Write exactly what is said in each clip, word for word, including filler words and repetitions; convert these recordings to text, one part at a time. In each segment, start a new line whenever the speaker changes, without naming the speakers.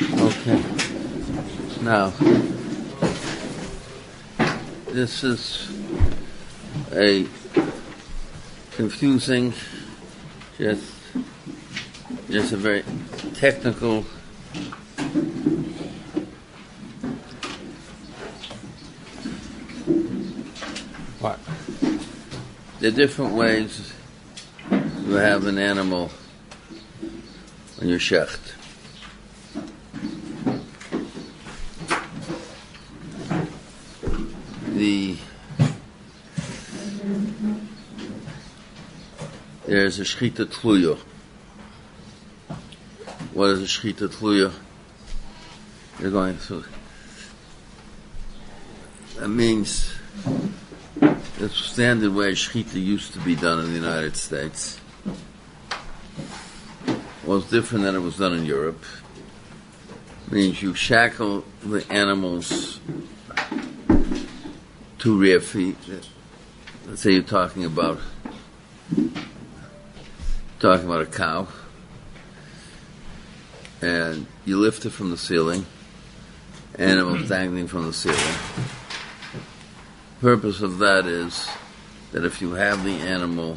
Okay. Now, this is a confusing, just, just a very technical part. There are different ways you have an animal when you're shecht. The there's a shchita tluya. What is a shchita tluya? You're going through. That means the standard way shchita used to be done in the United States was different than it was done in Europe. It means you shackle the animals two rear feet. Let's say you're talking about talking about a cow, and you lift it from the ceiling, animal dangling from the ceiling. The purpose of that is that if you have the animal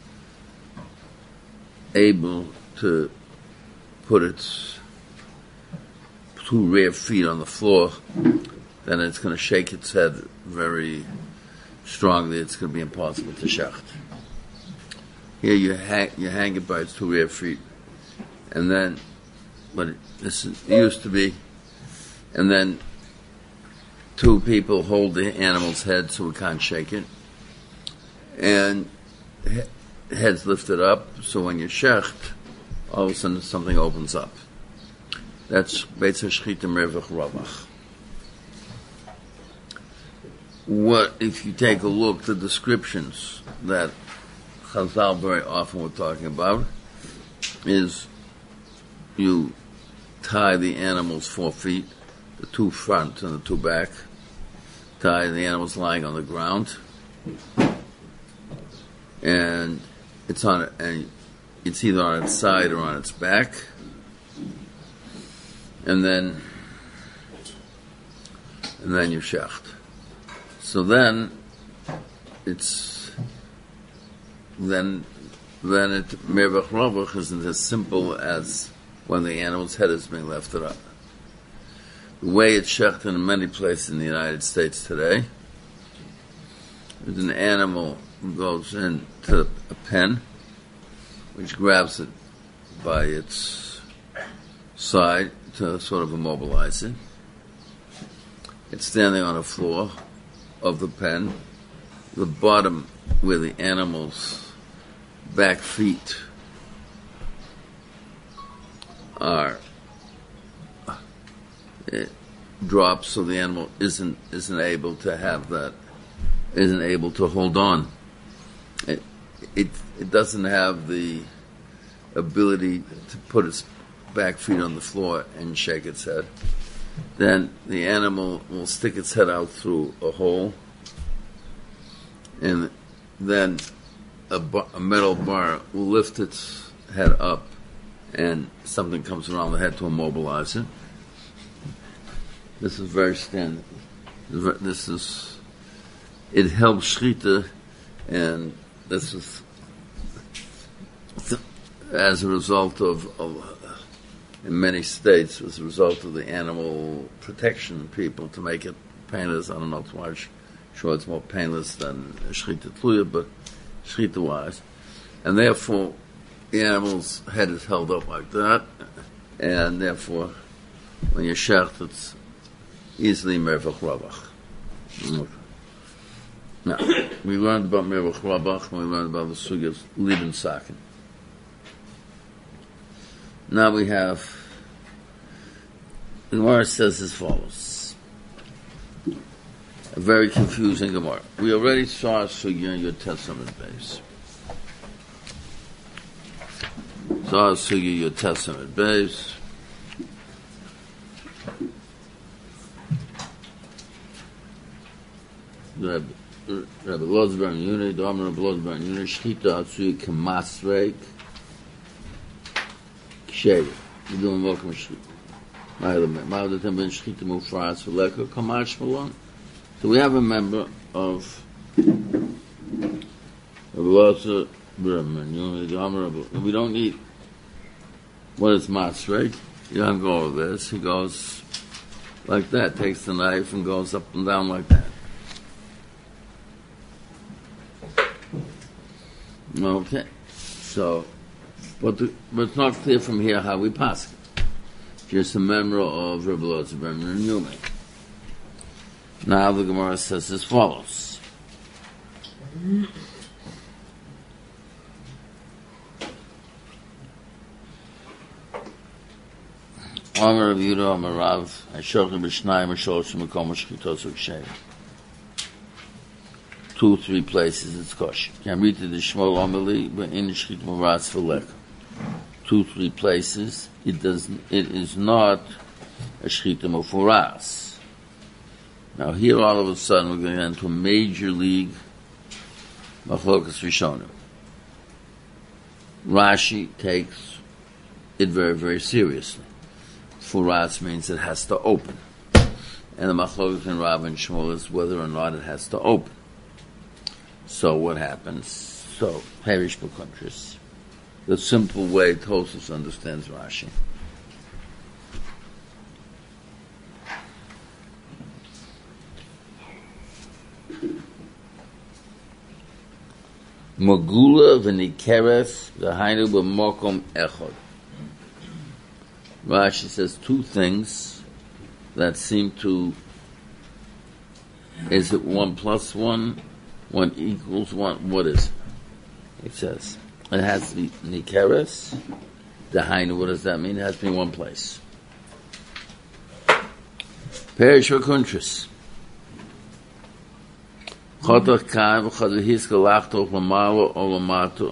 able to put its two rear feet on the floor, then it's going to shake its head very strongly. It's going to be impossible to shecht. Here you hang, you hang it by its two rear feet, and then, but this is, it used to be, and then two people hold the animal's head so it can't shake it, and he, head's lifted up, so when you shecht, all of a sudden something opens up. That's Beitzer Shchita Mervach Ravach. What, if you take a look, the descriptions that Chazal very often were talking about is you tie the animal's four feet, the two front and the two back, tie the animal's lying on the ground, and it's on, and it's either on its side or on its back, and then, and then you shecht. So then, it's, then, then it, Mervach Ravach isn't as simple as when the animal's head is being lifted up. The way it's shecht in many places in the United States today is an animal goes into a pen, which grabs it by its side to sort of immobilize it. It's standing on the floor of the pen, the bottom where the animal's back feet are, it drops so the animal isn't isn't able to have that, isn't able to hold on. It it it doesn't have the ability to put its back feet on the floor and shake its head. Then the animal will stick its head out through a hole, and then a, bar, a metal bar will lift its head up, and something comes around the head to immobilize it. This is very standard. This is, it helps shchita, and this is as a result of, of in many states, as a result of the animal protection people to make it painless. I don't know, it's why sure it's more painless than shchita tluya, but shchita wise. And therefore, the animal's head is held up like that, and therefore, when you shecht, it's easily mervach ravach. Now, we learned about mervach ravach, and we learned about the sugyas liben sakin. Now we have, the Gemara says as follows. A very confusing Gemara. We already saw a sugya in your Testament base. Saw a sugya in your Testament base. Rabbi Loz Bar Yunai, the Amr of Loz Bar Yunai, Shchita Atsuya Kemasrek, Ksheya. You're doing welcome Shchita. So we have a member of Rabbi Bremen. We don't eat what is masrei. You don't go over this. He goes like that, takes the knife and goes up and down like that. Okay. So, but, the, but it's not clear from here how we pass it. Just a member of Rabbi Elazar Bremer and Newman. Now the Gemara says as follows. Amar Rav Yehuda Amar Rav Ashochem b'shnayim Ashochem Mekom Shchitos U'Kshev. Two, three places it's kosher. Can read the Shmuel Amali, but in Shchit Maras V'Lech. Two, three places it does. It is not a Shchita Mefuras. Now here, all of a sudden, we're going to get into a major league Machlokas Rishonim. Rashi takes it very, very seriously. Furas means it has to open. And the Machlokas in Rav and Shmuel is whether or not it has to open. So what happens? So, Perish B'Kuntris. The simple way Tosfos understands Rashi. Magula v'nikeres v'hainu b'mokom echod. Rashi says two things that seem to, is it one plus one, one equals one, what is it? It says, it has to be nikeres, v'hainu, what does that mean? It has to be in one place. Perish v'kuntris. Chotach kaim v'chad v'hiska lachtoch l'malo o l'mato.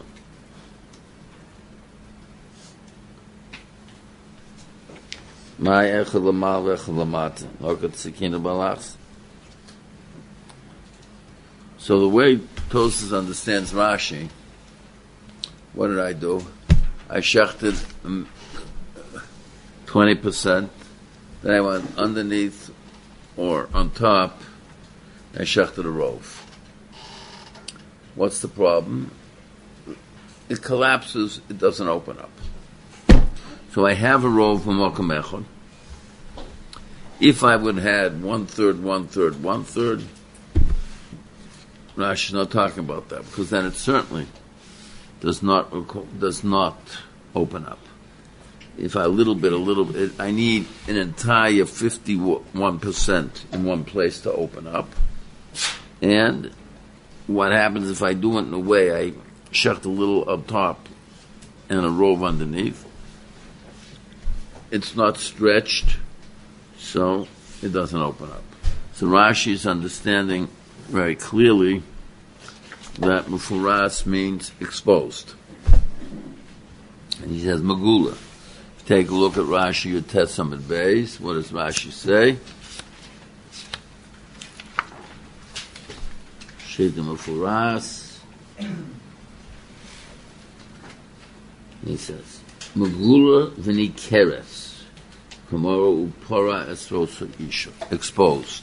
Mai echad l'malo echad l'mato. Lokat sekina balachs. So the way Tosfos understands Rashi, what did I do? I shechted um, twenty percent. Then I went underneath or on top. I shechted a rove. What's the problem? It collapses, it doesn't open up. So I have a rove from Mokom Echad. If I would have had one third, one third, one third, Rashi's not talking about that, because then it certainly does not does not open up. If I a little bit, a little bit, I need an entire fifty-one percent in one place to open up. And what happens if I do it in a way I shecht a little up top and a rove underneath? It's not stretched, so it doesn't open up. So Rashi is understanding very clearly that Mefuras means exposed. And he says Magula. Take a look at Rashi, your test some at base. What does Rashi say? Shita Mefuras. He says, Magula v'nikeres, kamara upora esrosa isha, exposed.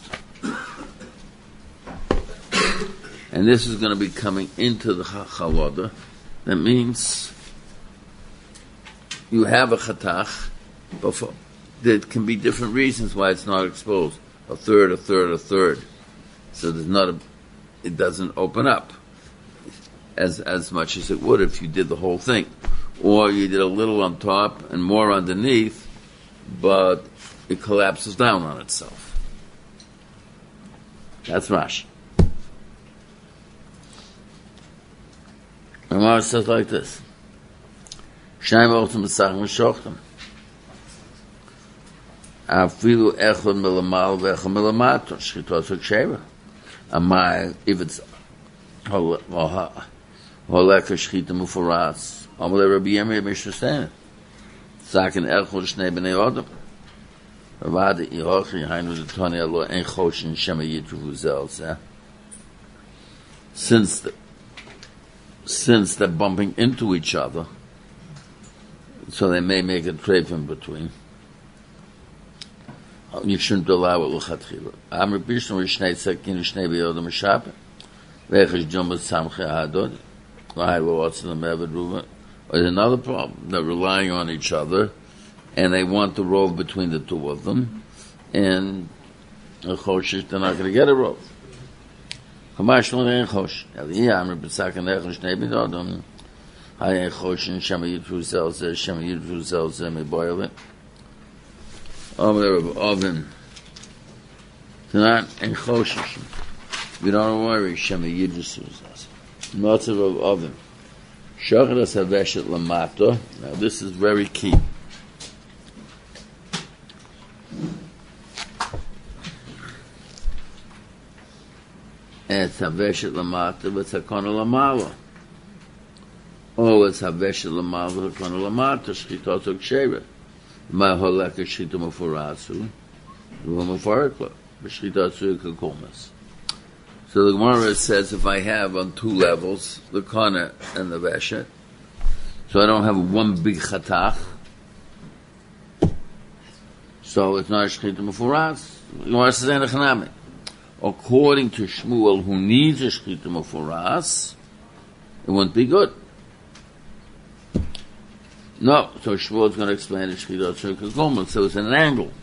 And this is going to be coming into the chalada. That means you have a chatach, but for, there can be different reasons why it's not exposed. A third, a third, a third. So there's not a, it doesn't open up as as much as it would if you did the whole thing. Or you did a little on top and more underneath, but it collapses down on itself. That's Rashi. Ramah says like this. Shaim Ochtem B'Sach M'Shochem. Afilu Echad Melamal V'Echad Melamato. Shchitos U'Ksheva. Amai, if it's Holeka Shchita Mufaras. Amalei Rabbi Yirmiyah Mishrasen. Sakin Echad Shnei B'nei Odom. Ravada Yehochi Hainu D'Toni Alo En Choshin Shema Yitru Huzel. Since the Since they're bumping into each other, so they may make a treif in between. you shouldn't allow it l'chatchila. Amr bishnu rishnei tzakin rishnei b'yodam shape. Ve'eches jumbas samche hadod. Lahaylo otzim mevad ruva. There's another problem. They're relying on each other, and they want the rove between the two of them, and a choshish, they're not going to get a rove. Kamash lo ein chosh. Eli amr b'tzakin echel shnei b'yodam. Hay ein choshin shema yitru zel zeh shema yitru zel zeh meboyle. Over of oven. Tonight and choshish. We don't worry. Shema yidrusuz. Matzav of oven. Shacharas haveshet lamato. Now this is very key. It's haveshet lamato, but it's hakona lamalo. Oh, it's haveshet lamalo, hakona lamato. Shchitotok sheva. Ma holeka shchita mufurasu, mufarakla, b'shchita kakomas. So the Gemara says, if I have on two levels the kana and the veshet, so I don't have one big chatach, so it's not shchita mufuras. The Gemara says enechanami. According to Shmuel, who needs a shchita mufuras, it won't be good. No, so Shmuel is going to explain the Shchita Tzurka, so it's an angle.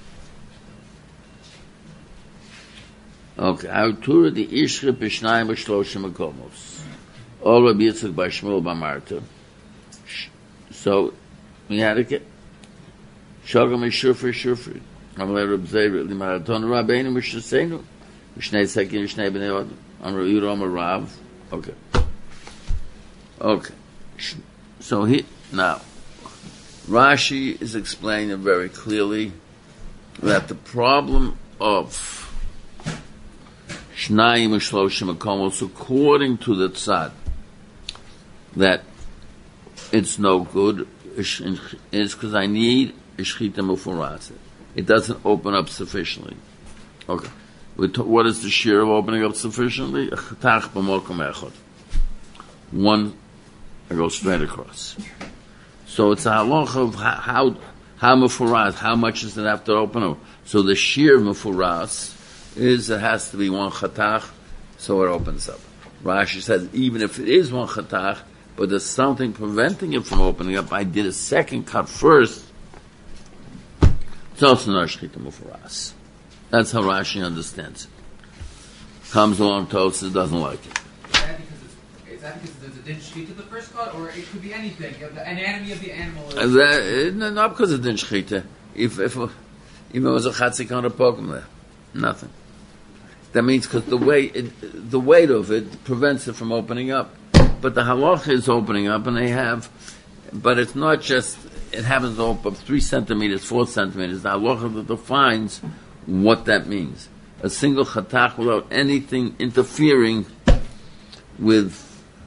Okay, Artura the Ishra B'Shnayim B'Shloshim Makomos. All Rabbi Yitzchak by Shmuel B'Marta. So, we had to get Shogam Shufri Shufri. Amalei Reb Zeir Limaraton Rabbeinu Mishasenu. Mishnei Sekin Mishnei B'nei Odom. Amar Yiro Amar Rav. Okay. Okay. So he, now, Rashi is explaining very clearly that the problem of Shnayim Shloshim Makomos, according to the tzad, that it's no good, is because I need a shchita mufuras. It doesn't open up sufficiently. Okay. What is the shear of opening up sufficiently? A chatach b'mokom echad. One, I go straight across. So it's a halacha of how how mufuras, how much does it have to open up? So the sheer mufuras is it has to be one chatach, so it opens up. Rashi says even if it is one chatach, but there's something preventing it from opening up. I did a second cut first. It's also not shchita mufuras. That's how Rashi understands it. Comes along, Tosas doesn't like it.
Is that because there's a din shchita the first cut, or it could be anything? The anatomy of the animal is...
That, no, not because of din shchita. If, if, if it was a chatzik on a pokem there. Nothing. That means because the weight, it, the weight of it prevents it from opening up. But the halacha is opening up, and they have, but it's not just, it happens to open up three centimeters, four centimeters. The halacha defines what that means. A single chatach without anything interfering with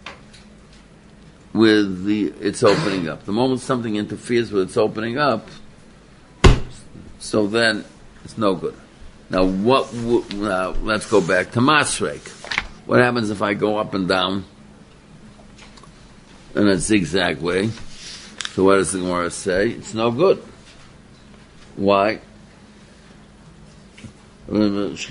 with the its opening up. The moment something interferes with its opening up, so then it's no good. Now, what? W- now, let's go back to Masrek. What happens if I go up and down in a zigzag way? So, what does the Gemara say? It's no good. Why? Why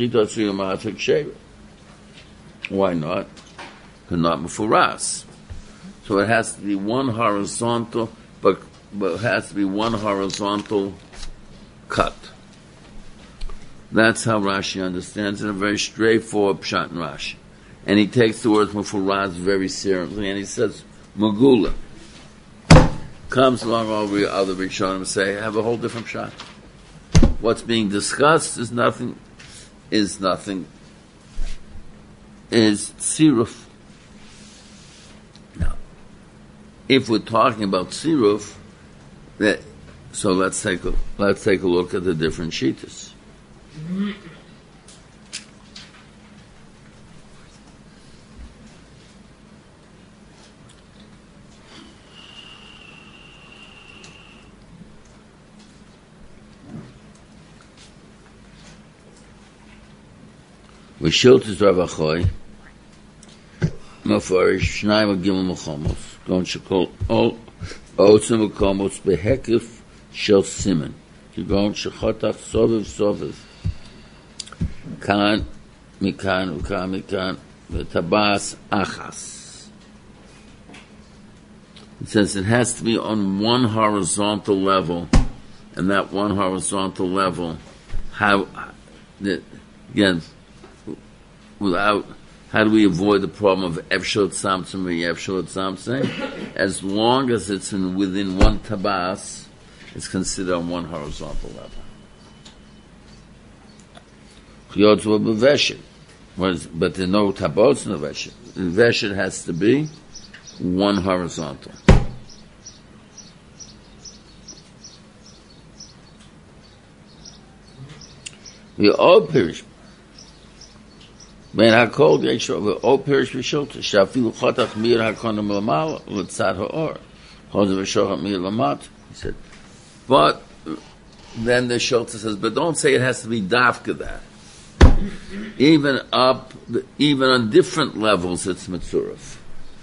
not? Because not mufuras. So it has to be one horizontal, but, but it has to be one horizontal cut. That's how Rashi understands it, a very straightforward pshat in Rashi. And he takes the words mufuraz very seriously, and he says, Magula. Comes along all the other Rishonim and say, have a whole different pshat. What's being discussed is nothing, is nothing, is tziruf. Now, if we're talking about tziruf, that, so let's take a, let's take a look at the different shitas. V'shiltis Rav Achoy, Mafarish Shnayim Agimel Mechamos, Gon Shekol Ol Otzim Mechamos Behekif Shel Simen. כגון שחותך סובב סובב, כאן, מכאן וכאן מכאן, וטבעס אחס. It says it has to be on one horizontal level, and that one horizontal level, how, again, without, how do we avoid the problem of Efshot Samson or Efshot Samson? As long as it's in, within one tabas, it's considered on one horizontal level. But there are no tabos in the Veshet. The Veshet has to be one horizontal. We all perish. Ben hakol yeshov we all perish b'shulta. Shafilu chotach mir hakonim lamal l'tzad ha'or. Chodev v'shochat mir lamat. He said, but then the shulta says, but don't say it has to be dafka that. Even up, even on different levels, it's mitzurif.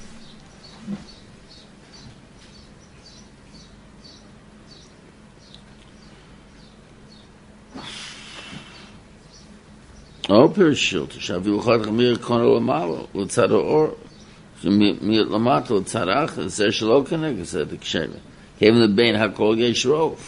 Oh, Pirishil, Shavilu Chadach Mir Kono Lamalo, L'tzad Ha'or, Mir Lamato, L'tzad Achas, Zer Shelo Keneg, said the Kshevet. Even the Bein HaKol Yeshrov.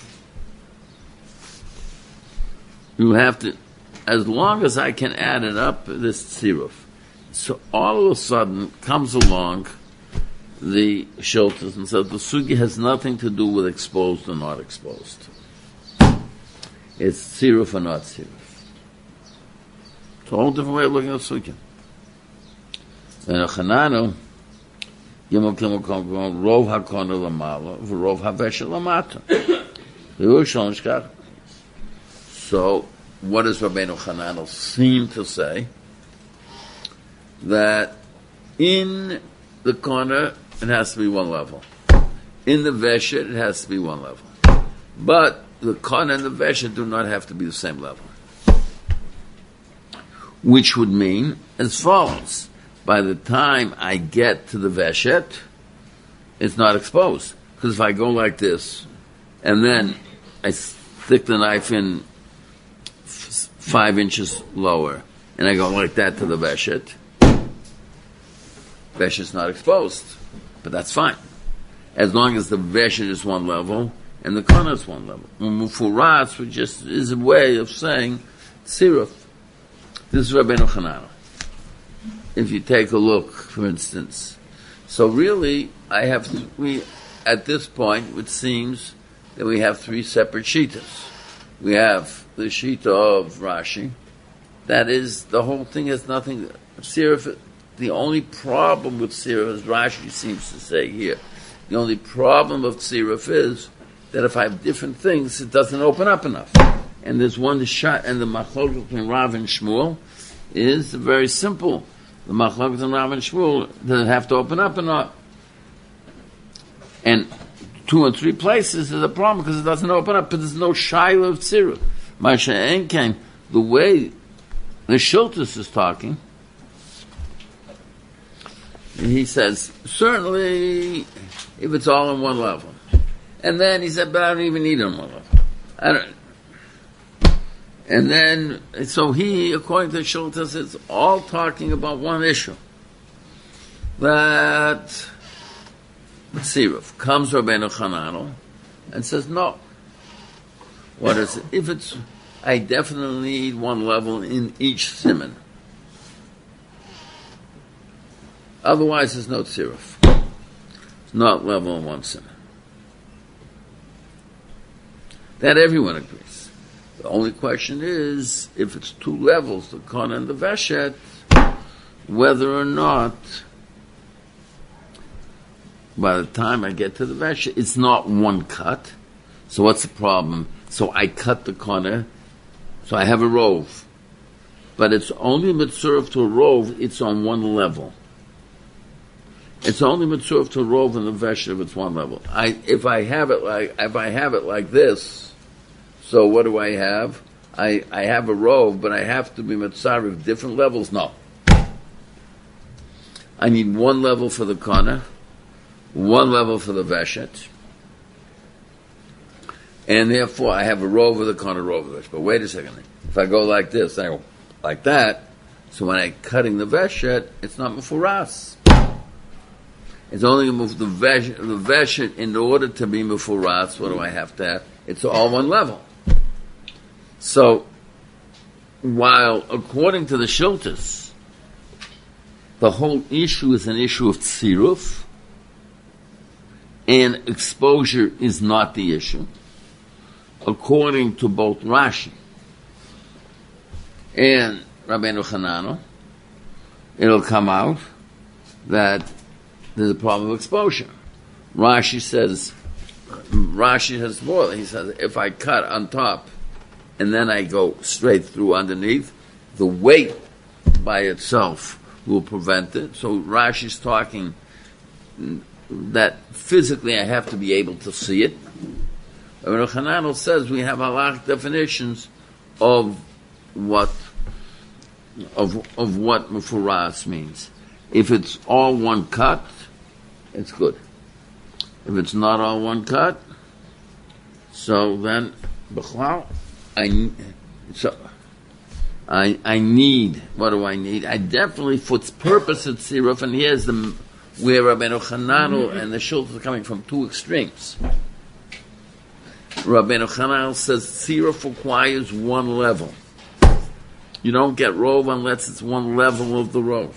You have to, as long as I can add it up, this tziruf. So all of a sudden comes along the shultas and says the sugi has nothing to do with exposed or not exposed. It's tziruf or not tziruf. It's a whole different way of looking at sugi. And a chananu, yimol kimol kom rov hakonu lamala, v'rov haveshet lamata. So, what does Rabbeinu Chananel seem to say? That in the corner, it has to be one level. In the Veshet, it has to be one level. But the corner and the Veshet do not have to be the same level. Which would mean as follows. By the time I get to the Veshet, it's not exposed. Because if I go like this, and then I stick the knife in five inches lower, and I go like that to the Veshet, Veshet's not exposed. But that's fine. As long as the Veshet is one level, and the corner is one level. Mufuratz, which just is a way of saying, Siruf. This is Rabbeinu Chananel. If you take a look, for instance. So really, I have, we, at this point, it seems that we have three separate shitas. We have the shita of Rashi. That is, the whole thing has nothing, Sirif, the only problem with Sirif, as Rashi seems to say here, the only problem of Sirif is that if I have different things, it doesn't open up enough. And there's one shot, and the machlokes between Rav and Shmuel is very simple. The machlokes between Rav and Shmuel doesn't have to open up enough. And two and three places is a problem because it doesn't open up, but there's no shaila of tziruf. Masha Enkein, the way the Shultus is talking, he says, certainly if it's all on one level. And then he said, but I don't even need it on one level. I don't. And then, so he, according to Shultus, is all talking about one issue. That Siruf comes Rabbeinu Chananel and says, no. What is it? If it's, I definitely need one level in each siman. Otherwise, there's no Siruf. It's not level in one siman. That everyone agrees. The only question is, if it's two levels, the Kon and the Veshet, whether or not, by the time I get to the Veshet, it's not one cut. So what's the problem? So I cut the corner, so I have a rove. But it's only mitzurf to a rove, it's on one level. It's only mitzurf to a rove in the Veshet if it's one level. I, if I have it like, if I have it like this, so what do I have? I, I have a rove, but I have to be mitzaref with different levels? No. I need one level for the corner, one level for the Veshet, and therefore I have a rov with a con, a rov with a vesh. But wait a second. If I go like this, I go like that, so when I'm cutting the veshet, it's not mefuras. It's only move the vesh, the veshet in order to be mefuras. What do I have to have? It's all one level. So, while according to the Shiltas, the whole issue is an issue of tziruf, and exposure is not the issue, according to both Rashi and Rabbeinu Hanano, it'll come out that there's a problem of exposure. Rashi says, Rashi has more. He says, if I cut on top and then I go straight through underneath, the weight by itself will prevent it. So Rashi's talking that physically I have to be able to see it. Rabbeinu Hanano says we have halach definitions of what of of what mefuras means. If it's all one cut, it's good. If it's not all one cut, so then b'chlal, I so I I need. What do I need? I definitely for its purpose at tziruf, and here's the where Rabbeinu Hanano and the Shulchan are coming from two extremes. Rabbeinu Hanano says tziruf requires one level. You don't get rov unless it's one level of the rov.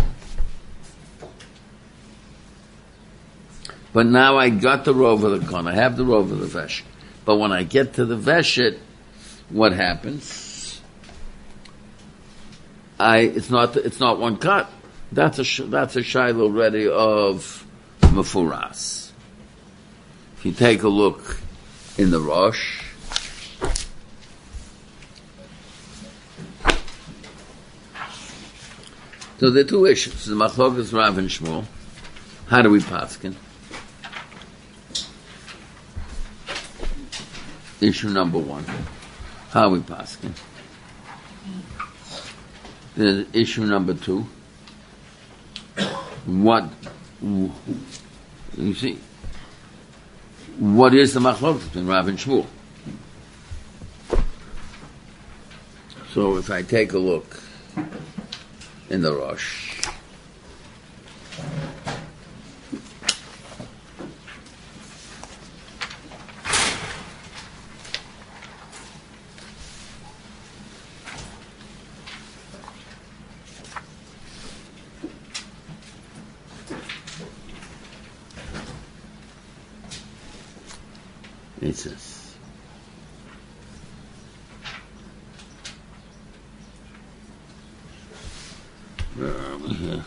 But now I got the rov of the kon, I have the rov of the veshet. But when I get to the veshet, what happens? I it's not it's not one cut. That's a that's a shiloh already of mefuras. If you take a look in the Rosh, so there are two issues. The Machlokas Rav and Shmuel. How do we paskin? Issue number one. How are we paskin? There's issue number two. What you see? What is the machlokas between Rav and Shmuel? So if I take a look in the Rosh, it says, where are we here?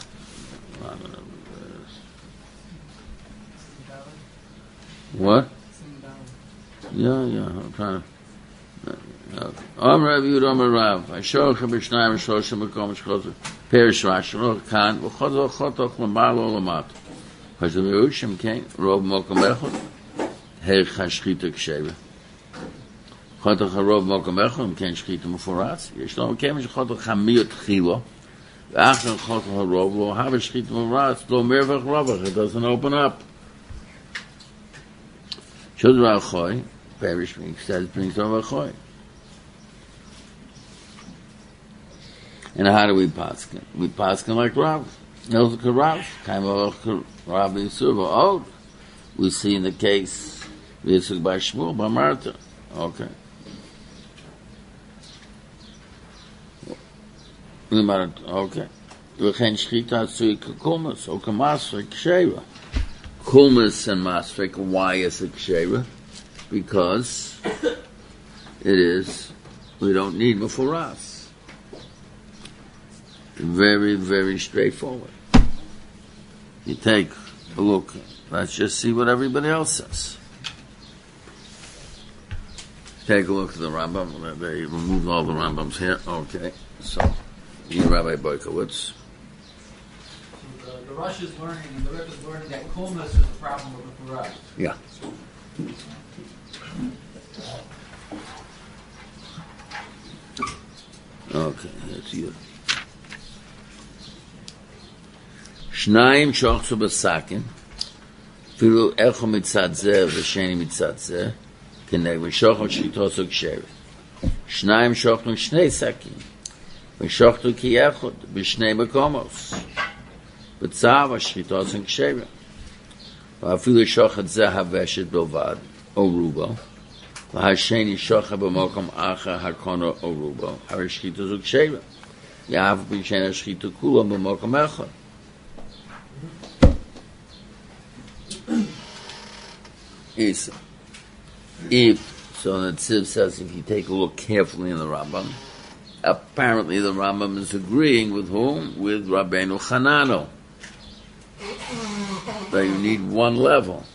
What? Yeah, yeah, I'm trying to. Am Rav Yud Amar Rav, Ashor Chabishnayim Shloshim Mekom Shchozer Perish Rashi Roch Kan V'Chozo Chotoch L'Mar Lo L'Mat Hashem Yerushim Kain Rov Mokom Echot Her Chashchita Ksheva Chotoch HaRov Mokom Echot Kain Shchita Mefuras Yeshlo Kain Shchotoch Hamiyot Chilo V'Achon Chotoch HaRov Lo Have Shchita Mefuras Lo Mervach Rovach. It doesn't open up. Shod Rav Choy Perish says brings over Choy. And how do we paskin? We paskin like Rav. Elzaka Rav. Kaim Elzaka Rav Yisur V'Od. We see in the case Yisur by Shmuel by Martha. Okay. Okay. V'chein shchita atzui k'kulmas o k'masrek k'sheva. Kulmas and masrek. Why is it k'sheva? Because it is. We don't need mefuras. Very, very straightforward. You take a look. Let's just see what everybody else says. Take a look at the Rambam. They removed all the Rambams here. Okay. So, you, Rabbi Boykowitz.
So the, the Rosh is learning, and the Rebbe is learning that Kulmas is the problem with the Furas.
Yeah. Okay, that's you. Shnayim shochzu b'sakin, filu echo mitzad zeh v'sheni mitzad zeh, Kineg v'shochel shchitosu kshevet. Shnayim shochlu shnei sakim. V'shochlu ki echod b'shnei makomos. B'tzav ha'shchitosu kshevet. V'afilu shochet zeh haveshet bilvad, o rubo. V'hasheni shochet b'mokom acher hakono o rubo. Ha'shchitosu kshevet. Yav b'shen ha'shchitu kulam b'mokom echod. Isa. If, so the Tziv says, if you take a look carefully in the Rambam, apparently the Rambam is agreeing with whom? With Rabbeinu Chanano. That you need one level.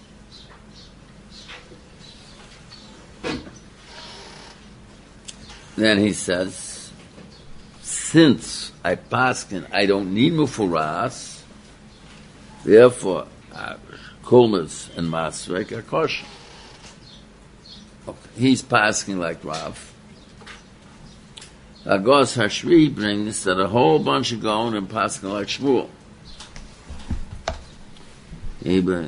Then he says, since I paskin, I don't need mufuras, therefore, uh, Kulmas and Masrek are kosher. Okay. He's passing like Rav. Agos Hashri brings that a whole bunch of going and passing like Shmuel. Eben.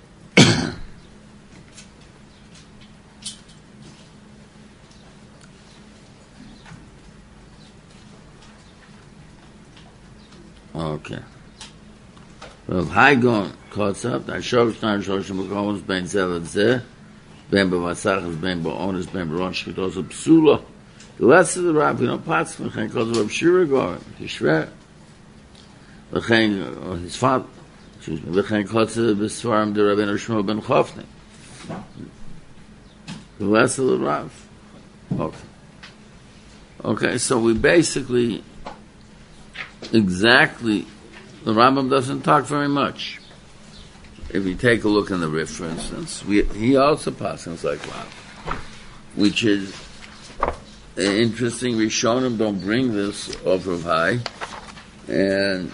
Okay. Well, high going. Cuts up. I show Shnar Shoshim Bekonos Ben Zevet Zeh, Ben B'Masachas, Ben B'Onis, Ben B'Rosh Shchitos Psula. The last of the Rabbi, you know, Patz, V'chein Kotz Rav Shira Goren, Tishre, V'chein, or his father, excuse me, V'chein Kotz B'Sfarim De Rabbeinu Shmuel Ben Chofni. The last of the Rav. Okay. Okay, so we basically, exactly, the Rambam doesn't talk very much. If you take a look in the Rif, for instance, we, he also passes like Rav, which is interesting. Rishonim don't bring this off of high, and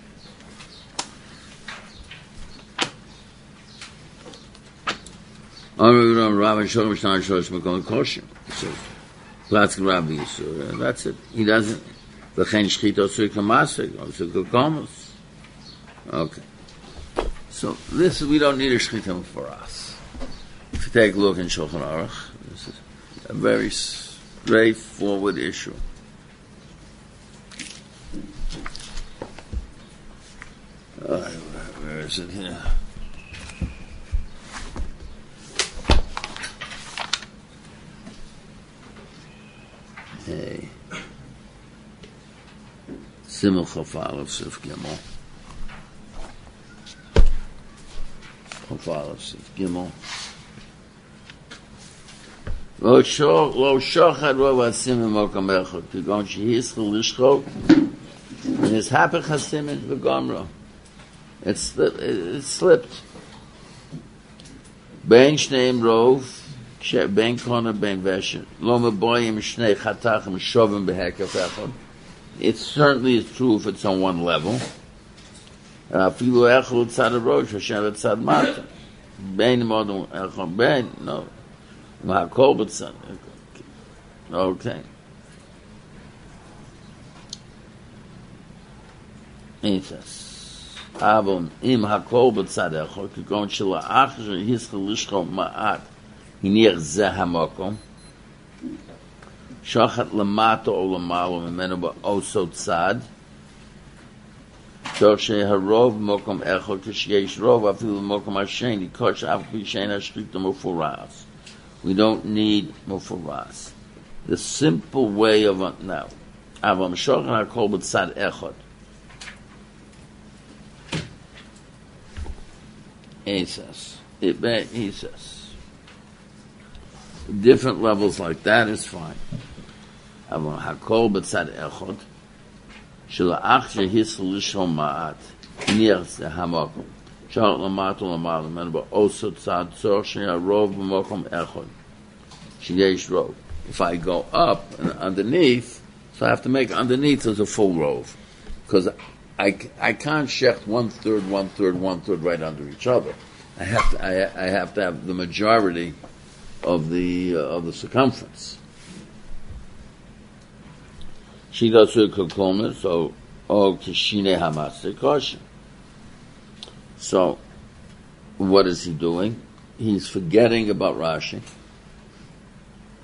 Rav and Sholem Shnar Shlosh Mekom Kosher. So Platz Rabbi Yisur, and that's it. He doesn't. V'chein Shchito Tzur Kamasik, also Kokomos. Okay. So this, we don't need a shchitim for us. If you take a look in Shulchan Aruch, this is a very straightforward issue. Uh, where is it here? Hey. Simul Chafal of Sif Gimel. Gimel. Lo shochad ro vasim v'mokom echad kigon shehischel lishchok and his hapech hasimin v'gomro. It slipped. It slipped. Ben shneim rov, ben kona ben veshet. Lo meboyim shnei chatachim shovim behekef echad. It certainly is true if it's on one level. Afilu echad tzad rosh, Hashem tzad mata. Ben modum echad ben no. Mahakol b'tzad. Okay. It says, Avon im hakol b'tzad echad kigon shela achzer hischel lishchol ma'at hinir zeh hamakom shachat lamato o lamalo memenu ba'oso tzad so sheharov mokom echad kisheyesh rov afilu mokom hasheni kosh av b'shein hashchita mufuras. We don't need mufuras. The simple way of now, avam shochan hakol b'tzad echad. He says, it, he says, different levels like that is fine. Avam hakol b'tzad echad. Shela'ach shehischel lishol ma'at nirz hamakom shalot lamato lamato men ba'oso tzad tzor she'arov b'mokom echad sheyesh rov. If I go up and underneath, so I have to make underneath as a full rov, because I, I can't shecht one third, one third, one third right under each other. I have to I, I have to have the majority of the uh, of the circumference. She goes to a kokomis, so oh kishine hamasik kosher. So what is he doing? He's forgetting about Rashi,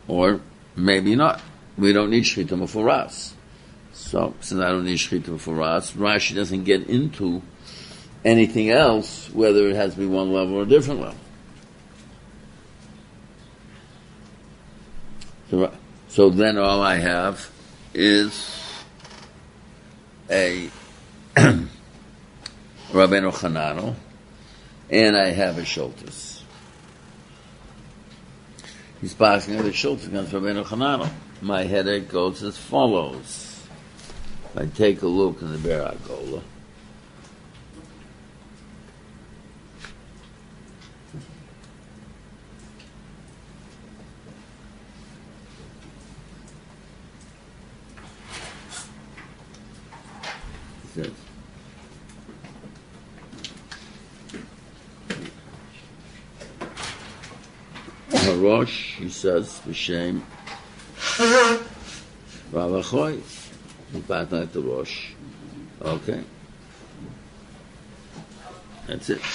or maybe not. We don't need Shechita Mefuras. So, since I don't need Shechita Mefuras, Rashi doesn't get into anything else, whether it has to be one level or a different level. So, so then all I have is a Rabbeinu Chananel, and I have a Shultus. He's passing the Shultus against Rabbeinu Chananel. My headache goes as follows. If I take a look in the Ber Agola, he says, Rosh, he says, B'Shem Rav Achoy, he passed like the Rosh. Okay. That's it.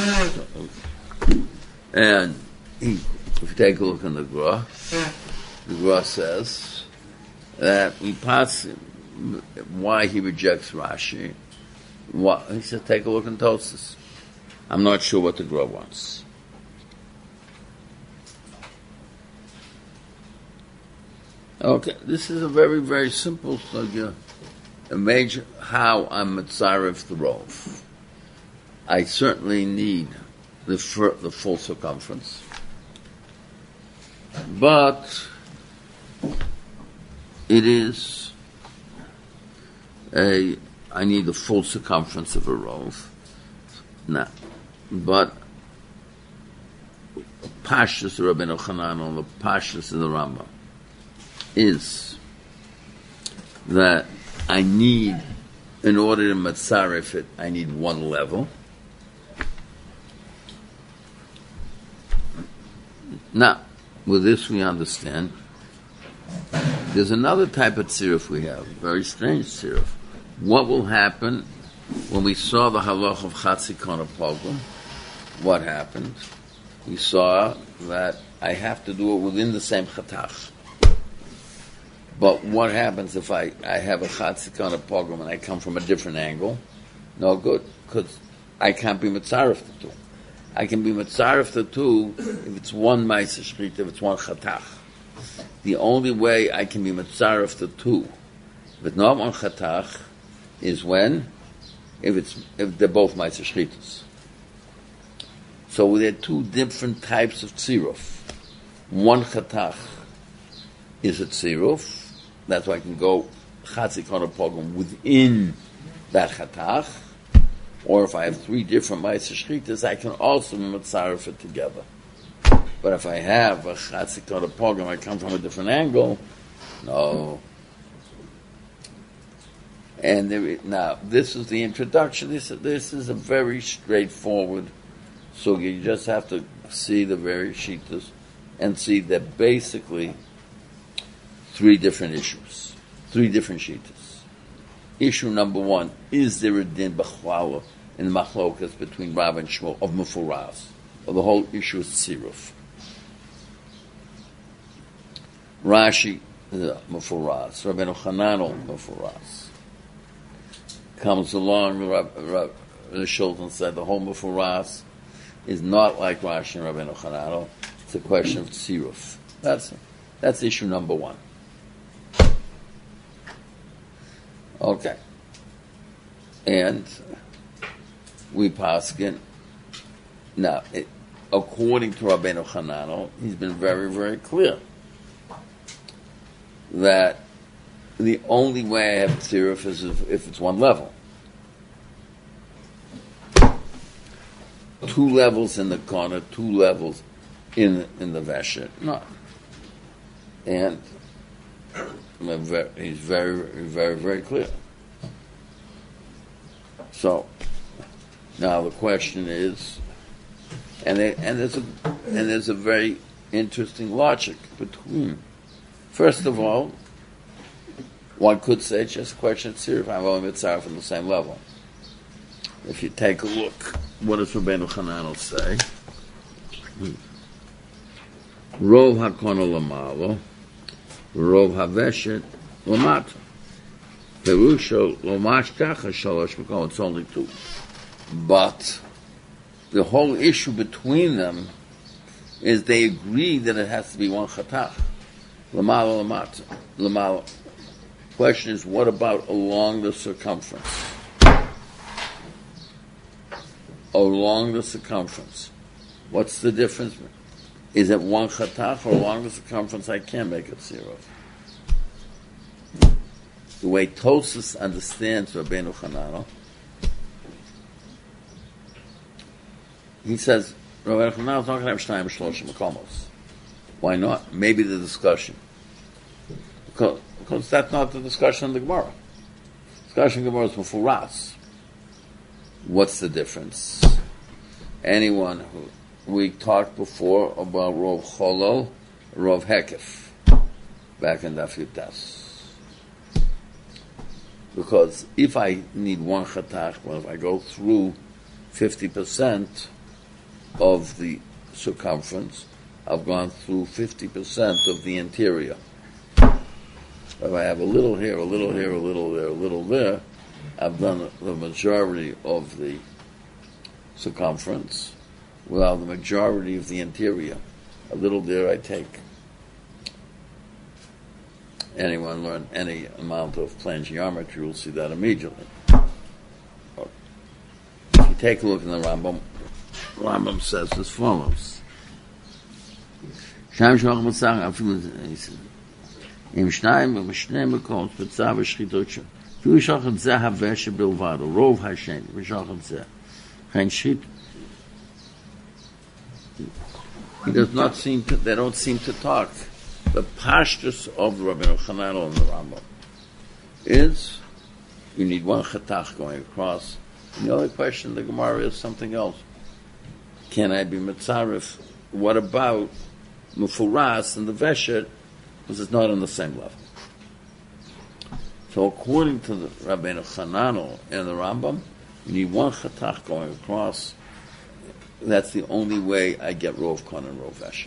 And he, if you take a look in the Gra, the Gra says that we pass why he rejects Rashi. What, he said, take a look in Tosfos. I'm not sure what the Gra wants. Okay, this is a very, very simple sugya. A major, how I'm Mitzaref the Rov. I certainly need the fir, the full circumference. But it is a, I need the full circumference of a Rov. Now, but Pashtus of Rabbeinu Chananel, the Pashtus of the Rambam, is that I need, in order to matzaref it, I need one level. Now, with this we understand there's another type of tziruf we have, very strange tziruf. What will happen when we saw the halach of Chatzikon Pogrom? What happened? We saw that I have to do it within the same chatach. But what happens if I, I have a Chatzikon Pogrom and I come from a different angle? No good, because I can't be Mitzaref the two. I can be Mitzaref the two if it's one Ma'aser Shechita, if it's one Chatach. The only way I can be Mitzaref the two, if it's not one Chatach, is when? If it's if they're both Ma'aser Shechitas. So there are two different types of tziruf. One Chatach is a tziruf. That's why I can go Chatzikon Pogrom within that Chatach. Or if I have three different Ma'aser Shechitas, I can also Mitzaref it together. But if I have a Chatzikon Pogrom, I come from a different angle, no. And there, now, this is the introduction. This, this is a very straightforward sugya. You just have to see the various shitas and see that basically three different issues, three different shitas. Issue number one, is there a din b'chlala in the machlokas between Rav and Shmuel of Mefuras? Well, the whole issue is tziruf. Rashi, uh, Mefuras. Rabbeinu Chananel, Mefuras. Comes along, Rav, Rav, the Shulton said the whole Mefuras is not like Rashi and Rabbeinu Chananel. It's a question of tziruf. That's that's issue number one. Okay. And we paskin. Now, it, according to Rabbeinu Chananel, he's been very, very clear that the only way I have tziruf is if, if it's one level. Two levels in the corner, two levels in in the vesher. No. And he's very, very, very clear. So now the question is, and they, and there's a and there's a very interesting logic between. First of all, one could say it's just a question of tziruf. I'm only mitzaref from the same level. If you take a look, what does Rabbeinu Chananel say? Rov hakona lamalo, rov haveshet lamata. Perusha lomash kacha shalosh makom. It's only two. But the whole issue between them is they agree that it has to be one chatach. Lamalo lamata. Lamalo. Question is, what about along the circumference? Along the circumference. What's the difference? Is it one chatach or along the circumference? I can't make it zero. The way Tosfos understands Rabbeinu Chananel, he says, Rabbeinu Chananel is not going to have shnayim shloshim makomos. Why not? Maybe the discussion. Because, because that's not the discussion in the Gemara. The discussion in the Gemara is mefuras. What's the difference? Anyone who, we talked before about Rov Cholol, Rov Hekef, back in Daf Yutas. Because if I need one chatach, well, if I go through fifty percent of the circumference, I've gone through fifty percent of the interior. If I have a little here, a little here, a little there, a little there, I've done the majority of the circumference, while the majority of the interior. A little there I take. Anyone learn any amount of plane geometry will see that immediately. If you take a look in the Rambam, Rambam says as follows. Im Shnayim im Shnei Mekos B'tzav Shchitot Fu Shachat Zeh Haveshe Bilvado Rov Hashem V'Shachat Zeh Chen Shchit. He does not seem to. They don't seem to talk. The pashtus of the Rabbeinu Chananel and the Rambam is you need one chatach going across. And the only question in the Gemara is something else. Can I be mitzaref? What about mufuras and the veshet? Because it's not on the same level. So according to the Rabbeinu Chananel and the Rambam, you need one chatach going across. That's the only way I get rov kon and rov veshet.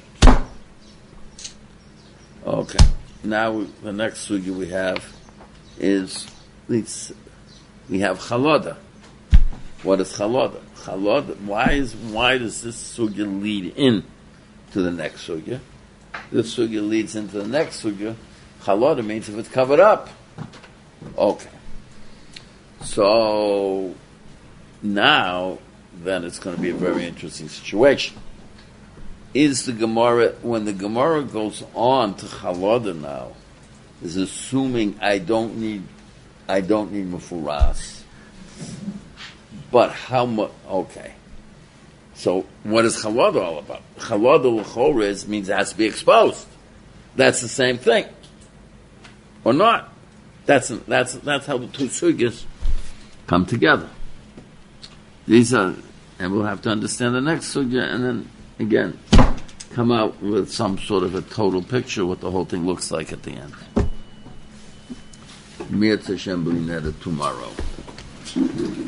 Okay. Now we, the next sugya we have is we have chaloda. What is chaloda? Chaloda. Why is why does this sugya lead in to the next sugya? This sugya leads into the next sugya. Chaloda means if it's covered up. Okay. So now then it's going to be a very interesting situation. Is the Gemara, when the Gemara goes on to Chaloda now, is assuming I don't need, I don't need Mefuras. But how much, okay. So what is Chaloda all about? Chaloda l'chorez means it has to be exposed. That's the same thing. Or not. That's, that's, that's how the two sugyas come together. These are, and we'll have to understand the next sugya and then again, come out with some sort of a total picture what the whole thing looks like at the end. Mir Tashem B'Neder tomorrow.